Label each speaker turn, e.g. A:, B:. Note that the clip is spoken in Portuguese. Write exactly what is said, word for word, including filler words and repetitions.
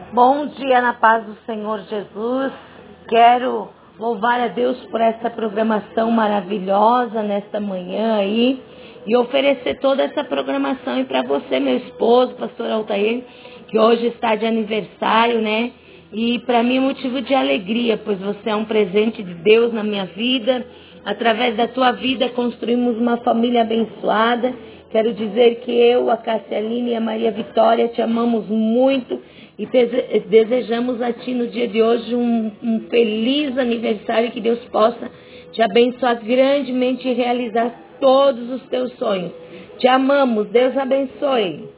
A: Bom dia na paz do Senhor Jesus. Quero louvar a Deus por essa programação maravilhosa nesta manhã aí e oferecer toda essa programação aí para você, meu esposo, pastor Altair, que hoje está de aniversário, né? E para mim é motivo de alegria, pois você é um presente de Deus na minha vida. Através da tua vida construímos uma família abençoada. Quero dizer que eu, a Cássia Aline e a Maria Vitória te amamos muito e desejamos a ti no dia de hoje um, um feliz aniversário, que Deus possa te abençoar grandemente e realizar todos os teus sonhos. Te amamos, Deus abençoe.